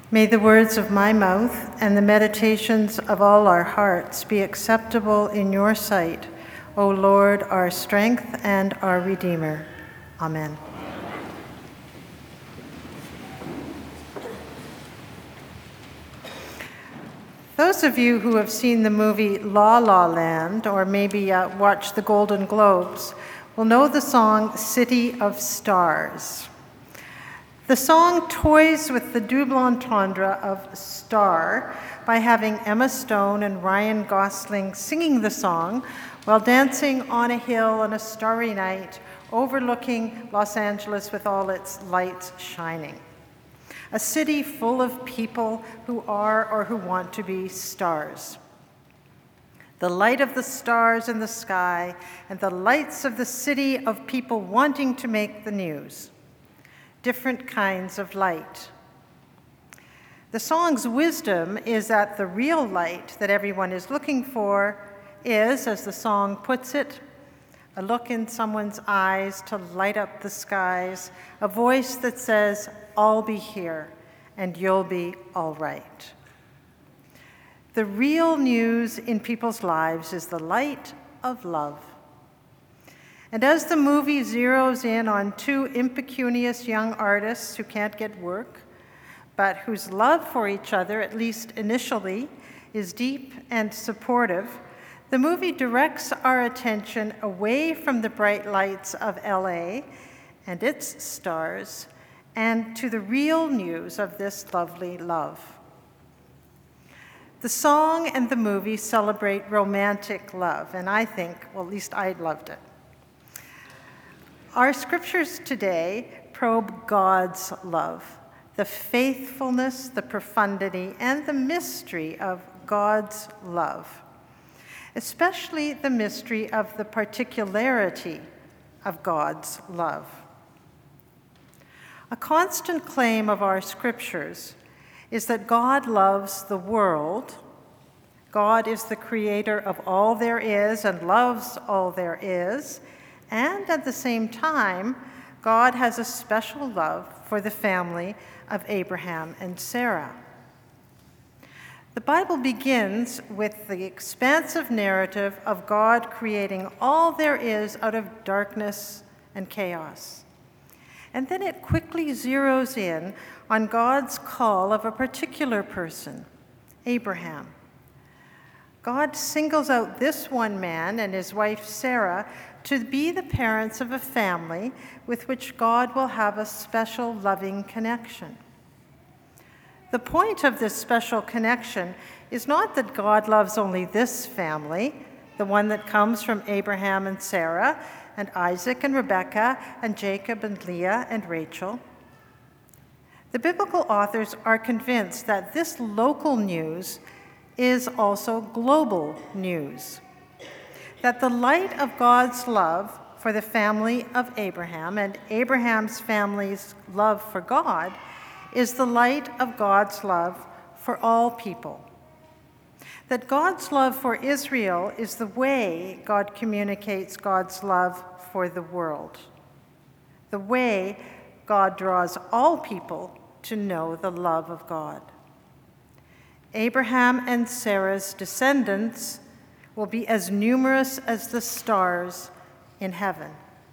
May the words of my mouth and the meditations of all our hearts be acceptable in your sight, O Lord, our strength and our Redeemer. Amen. Those of you who have seen the movie La La Land, or maybe watched the Golden Globes, will know the song City of Stars. The song toys with the double entendre of star by having Emma Stone and Ryan Gosling singing the song while dancing on a hill on a starry night overlooking Los Angeles with all its lights shining. A city full of people who are or who want to be stars. The light of the stars in the sky and the lights of the city of people wanting to make the news. Different kinds of light. The song's wisdom is that the real light that everyone is looking for is, as the song puts it, a look in someone's eyes to light up the skies, a voice that says, "I'll be here and you'll be all right." The real news in people's lives is the light of love. And as the movie zeroes in on two impecunious young artists who can't get work, but whose love for each other, at least initially, is deep and supportive, the movie directs our attention away from the bright lights of LA and its stars and to the real news of this lovely love. The song and the movie celebrate romantic love, and I think, well, at least I loved it. Our scriptures today probe God's love, the faithfulness, the profundity, and the mystery of God's love, especially the mystery of the particularity of God's love. A constant claim of our scriptures is that God loves the world. God is the creator of all there is and loves all there is. And at the same time, God has a special love for the family of Abraham and Sarah. The Bible begins with the expansive narrative of God creating all there is out of darkness and chaos. And then it quickly zeroes in on God's call of a particular person, Abraham. God singles out this one man and his wife Sarah to be the parents of a family with which God will have a special loving connection. The point of this special connection is not that God loves only this family, the one that comes from Abraham and Sarah, and Isaac and Rebekah, and Jacob and Leah and Rachel. The biblical authors are convinced that this local news is also global news. That the light of God's love for the family of Abraham and Abraham's family's love for God is the light of God's love for all people. That God's love for Israel is the way God communicates God's love for the world. The way God draws all people to know the love of God. Abraham and Sarah's descendants will be as numerous as the stars in heaven.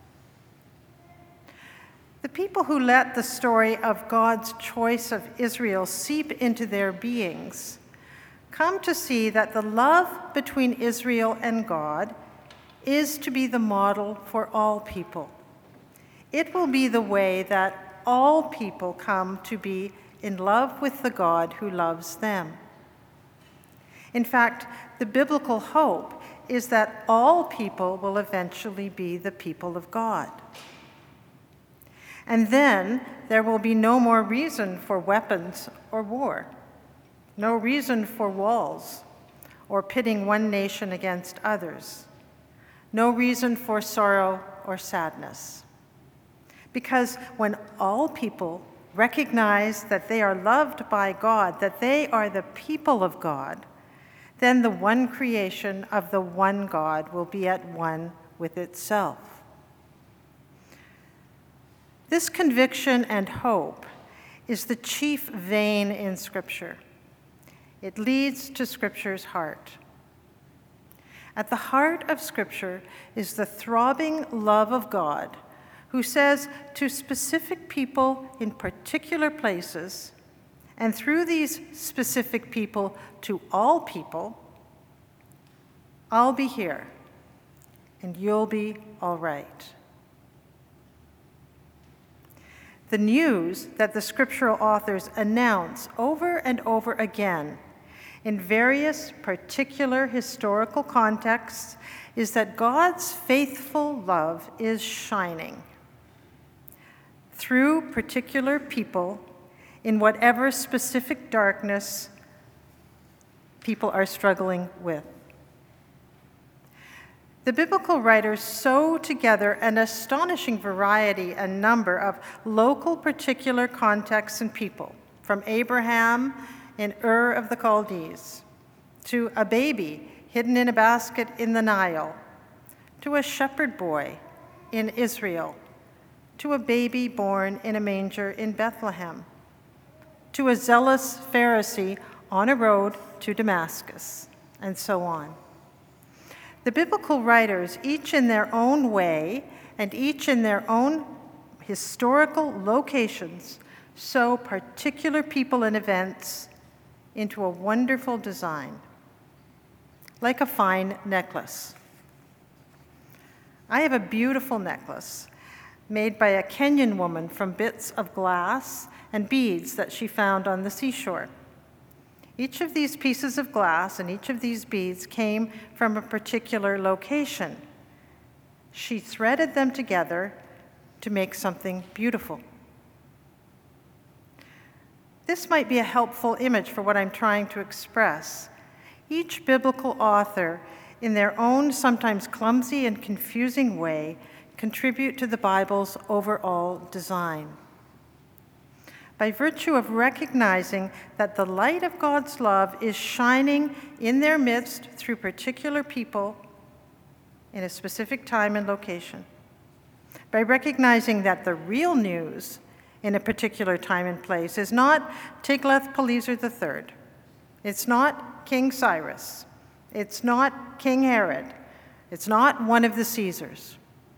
The people who let the story of God's choice of Israel seep into their beings come to see that the love between Israel and God is to be the model for all people. It will be the way that all people come to be in love with the God who loves them. In fact, the biblical hope is that all people will eventually be the people of God. And then there will be no more reason for weapons or war, no reason for walls or pitting one nation against others, no reason for sorrow or sadness. Because when all people recognize that they are loved by God, that they are the people of God, then the one creation of the one God will be at one with itself. This conviction and hope is the chief vein in Scripture. It leads to Scripture's heart. At the heart of Scripture is the throbbing love of God, who says to specific people in particular places, and through these specific people to all people, I'll be here, and you'll be all right. The news that the scriptural authors announce over and over again in various particular historical contexts is that God's faithful love is shining through particular people in whatever specific darkness people are struggling with. The biblical writers sew together an astonishing variety and number of local particular contexts and people, from Abraham in Ur of the Chaldees, to a baby hidden in a basket in the Nile, to a shepherd boy in Israel, to a baby born in a manger in Bethlehem, to a zealous Pharisee on a road to Damascus, and so on. The biblical writers, each in their own way and each in their own historical locations, sew particular people and events into a wonderful design, like a fine necklace. I have a beautiful necklace made by a Kenyan woman from bits of glass and beads that she found on the seashore. Each of these pieces of glass and each of these beads came from a particular location. She threaded them together to make something beautiful. This might be a helpful image for what I'm trying to express. Each biblical author, in their own sometimes clumsy and confusing way, contribute to the Bible's overall design. By virtue of recognizing that the light of God's love is shining in their midst through particular people in a specific time and location. By recognizing that the real news in a particular time and place is not Tiglath-Pileser III. It's not King Cyrus. It's not King Herod. It's not one of the Caesars.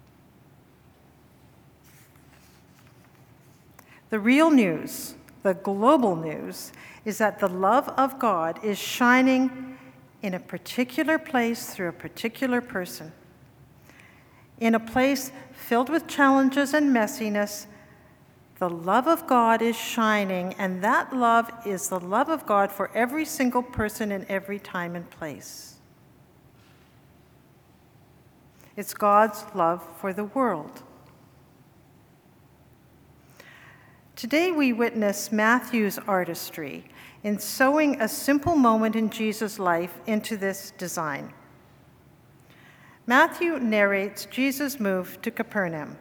The real news, the global news, is that the love of God is shining in a particular place through a particular person. In a place filled with challenges and messiness, the love of God is shining, and that love is the love of God for every single person in every time and place. It's God's love for the world. Today we witness Matthew's artistry in sewing a simple moment in Jesus' life into this design. Matthew narrates Jesus' move to Capernaum.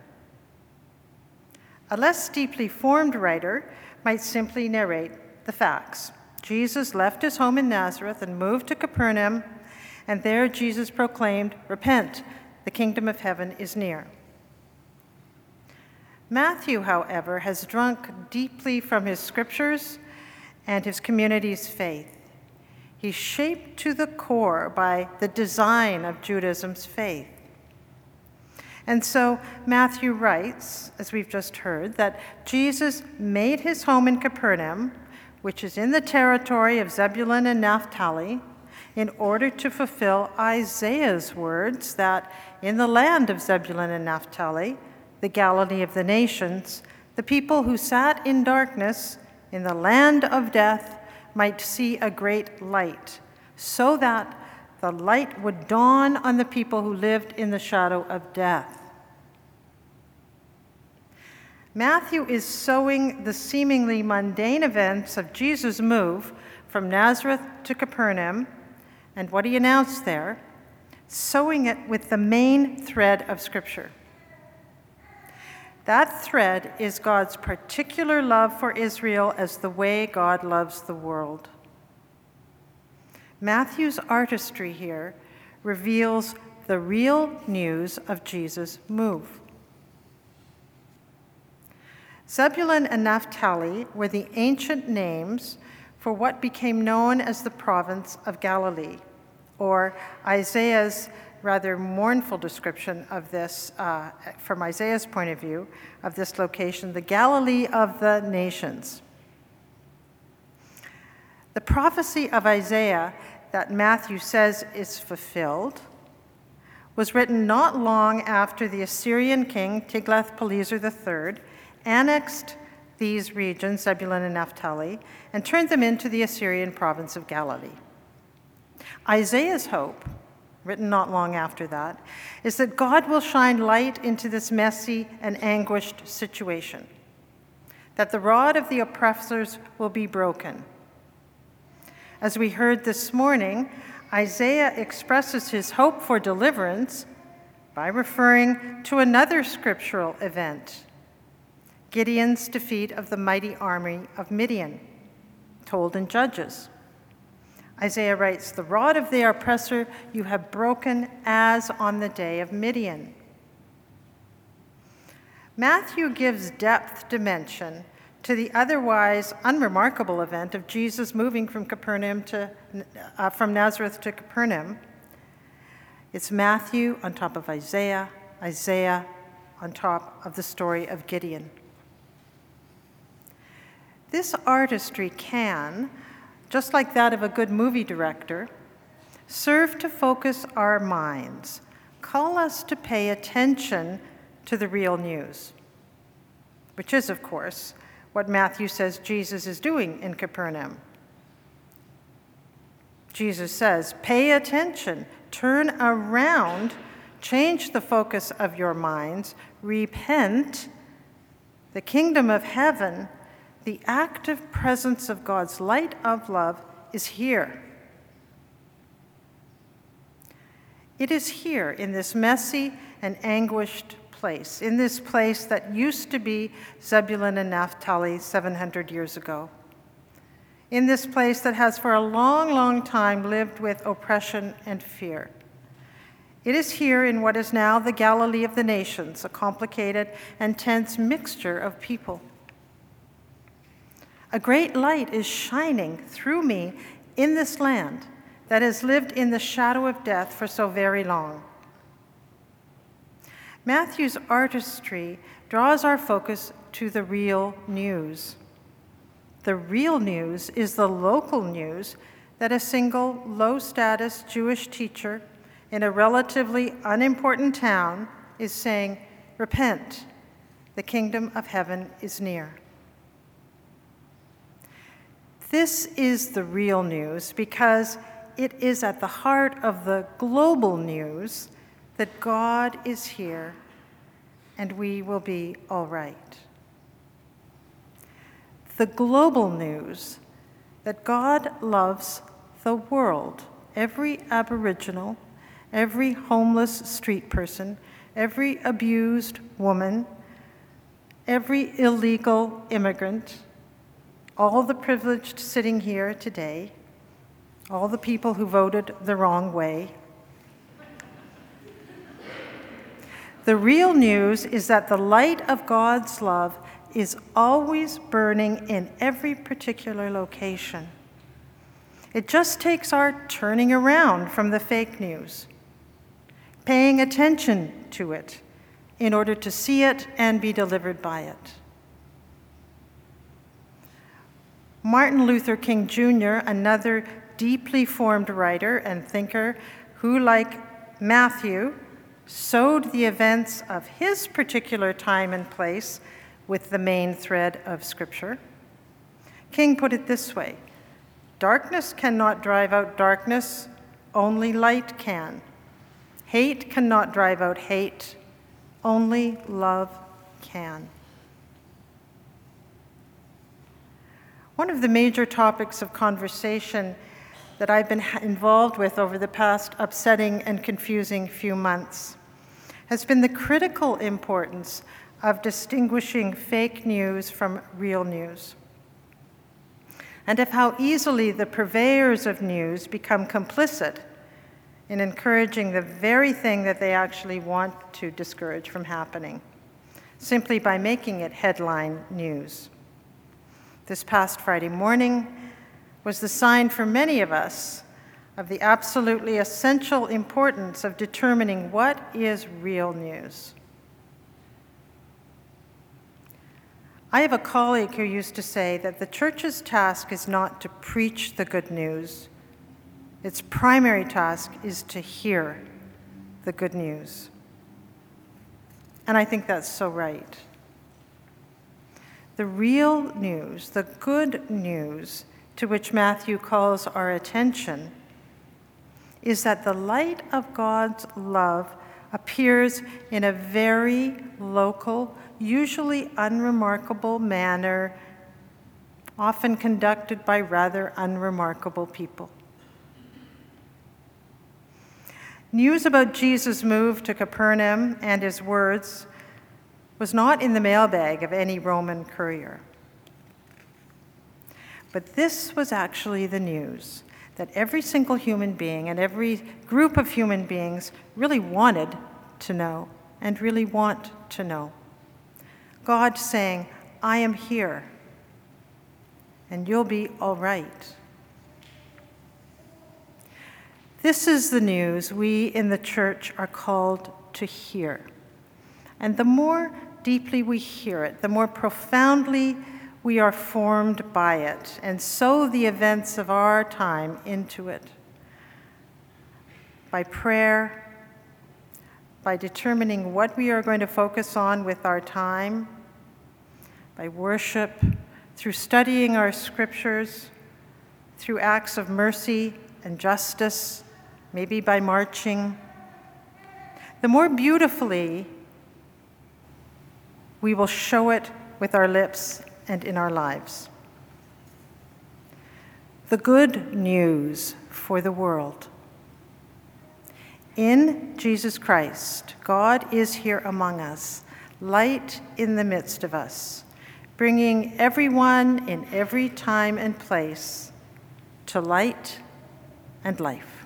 A less deeply formed writer might simply narrate the facts. Jesus left his home in Nazareth and moved to Capernaum, and there Jesus proclaimed, "Repent, the kingdom of heaven is near." Matthew, however, has drunk deeply from his scriptures and his community's faith. He's shaped to the core by the design of Judaism's faith. And so Matthew writes, as we've just heard, that Jesus made his home in Capernaum, which is in the territory of Zebulun and Naphtali, in order to fulfill Isaiah's words that in the land of Zebulun and Naphtali, the Galilee of the nations, the people who sat in darkness in the land of death might see a great light, so that the light would dawn on the people who lived in the shadow of death. Matthew is sewing the seemingly mundane events of Jesus' move from Nazareth to Capernaum and what he announced there, sewing it with the main thread of Scripture. That thread is God's particular love for Israel as the way God loves the world. Matthew's artistry here reveals the real news of Jesus' move. Zebulun and Naphtali were the ancient names for what became known as the province of Galilee, or Isaiah's rather mournful description of this, from Isaiah's point of view, of this location, the Galilee of the nations. The prophecy of Isaiah that Matthew says is fulfilled was written not long after the Assyrian king Tiglath-Pileser III annexed these regions, Zebulun and Naphtali, and turned them into the Assyrian province of Galilee. Isaiah's hope, written not long after that, is that God will shine light into this messy and anguished situation, that the rod of the oppressors will be broken. As we heard this morning, Isaiah expresses his hope for deliverance by referring to another scriptural event, Gideon's defeat of the mighty army of Midian, told in Judges. Isaiah writes, "The rod of the oppressor you have broken as on the day of Midian." Matthew gives depth dimension to the otherwise unremarkable event of Jesus moving from from Nazareth to Capernaum. It's Matthew on top of Isaiah, Isaiah on top of the story of Gideon. This artistry can, just like that of a good movie director, serve to focus our minds, call us to pay attention to the real news, which is, of course, what Matthew says Jesus is doing in Capernaum. Jesus says, pay attention, turn around, change the focus of your minds, repent. The kingdom of heaven, the active presence of God's light of love, is here. It is here in this messy and anguished place, in this place that used to be Zebulun and Naphtali 700 years ago, in this place that has for a long, long time lived with oppression and fear. It is here in what is now the Galilee of the nations, a complicated and tense mixture of people. A great light is shining through me in this land that has lived in the shadow of death for so very long. Matthew's artistry draws our focus to the real news. The real news is the local news that a single low-status Jewish teacher in a relatively unimportant town is saying, "Repent, the kingdom of heaven is near." This is the real news because it is at the heart of the global news that God is here and we will be all right. The global news that God loves the world, every Aboriginal, every homeless street person, every abused woman, every illegal immigrant, all the privileged sitting here today, all the people who voted the wrong way. The real news is that the light of God's love is always burning in every particular location. It just takes our turning around from the fake news, paying attention to it in order to see it and be delivered by it. Martin Luther King Jr., another deeply formed writer and thinker who, like Matthew, sewed the events of his particular time and place with the main thread of Scripture. King put it this way: darkness cannot drive out darkness, only light can. Hate cannot drive out hate, only love can. One of the major topics of conversation that I've been involved with over the past upsetting and confusing few months has been the critical importance of distinguishing fake news from real news, and of how easily the purveyors of news become complicit in encouraging the very thing that they actually want to discourage from happening. simply by making it headline news. This past Friday morning was the sign for many of us of the absolutely essential importance of determining what is real news. I have a colleague who used to say that the church's task is not to preach the good news. Its primary task is to hear the good news. And I think that's so right. The real news, the good news to which Matthew calls our attention, is that the light of God's love appears in a very local, usually unremarkable manner, often conducted by rather unremarkable people. News about Jesus' move to Capernaum and his words was not in the mailbag of any Roman courier. But this was actually the news that every single human being and every group of human beings really wanted to know and really want to know. God saying, I am here, and you'll be all right. This is the news we in the church are called to hear. And the more deeply we hear it, the more profoundly we are formed by it, and sow the events of our time into it. By prayer, by determining what we are going to focus on with our time, by worship, through studying our scriptures, through acts of mercy and justice, maybe by marching, the more beautifully we will show it with our lips and in our lives. The good news for the world. In Jesus Christ, God is here among us, light in the midst of us, bringing everyone in every time and place to light and life.